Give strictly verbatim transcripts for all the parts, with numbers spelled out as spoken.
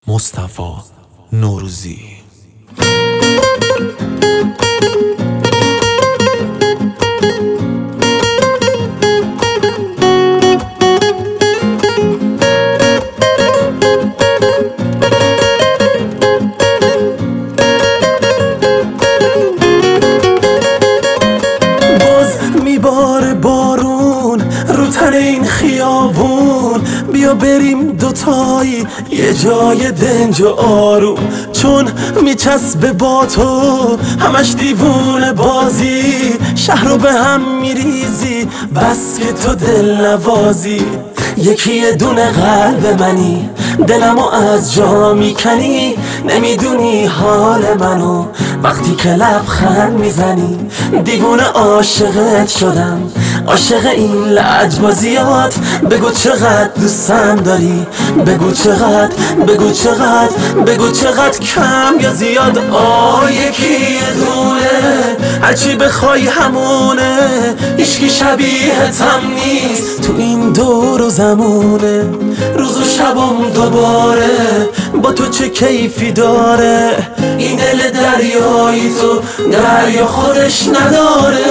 مصطفی نوروزی. میباره بارون رو تن این خیابون، بیا بریم دوتایی یه جای دنج و آروم، چون میچسبه با تو همش دیوونه بازی، شهر رو به هم میریزی بس که تو دل نوازی. یکی یه دونه قلب منی، دلمو از جا میکنی، نمیدونی حال منو وقتی که لبخند میزنی. دیوونه عاشقت شدم، عاشق این لجبازیات، بگو چقدر دوستم داری، بگو چقدر، بگو چقدر، بگو چقدر کم یا زیاد. آه یکی یه دونه هرچی بخوای همونه، هیچکی شبیهتم نیست تو این دور و زمونه. روز و شبم دوباره با تو چه کیفی داره، این دل دریایی تو دریا خودش نداره.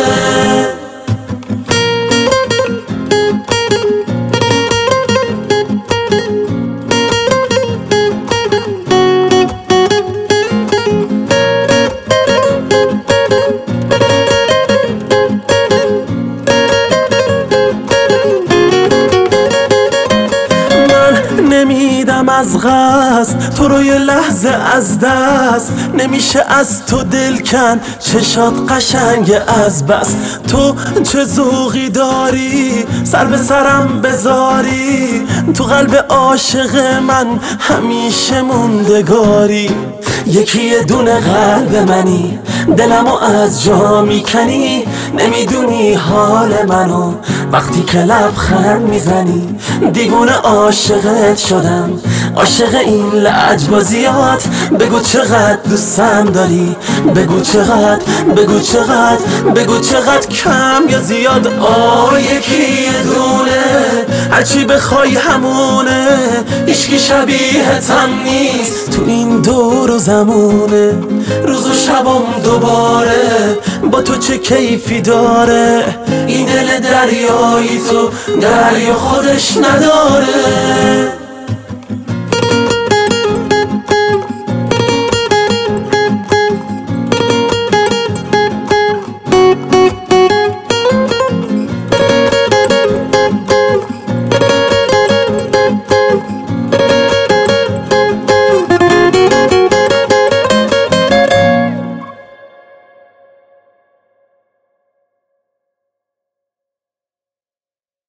نمیدم از قصد تو رو یه لحظه از دست، نمیشه از تو دل کن، چشات قشنگ از بس. تو چه ذوقی داری سر به سرم بذاری، تو قلب عاشق من همیشه موندگاری. یکی یه دونه قلب منی، دلمو از جا میکنی، نمیدونی حال منو وقتی که لبخند میزنی. دیوونه عاشقت شدم، عاشق این لجبازیات، بگو چقدر دوستم داری، بگو چقدر، بگو چقدر، بگو چقدر کم یا زیاد. آه یکی یه دونه هرچی بخوای همونه، هیچکی شبیهتم نیست تو این دور و زمونه. روز و شبم دوباره با تو چه کیفی داره، این دل دریایی تو دریا خودش نداره.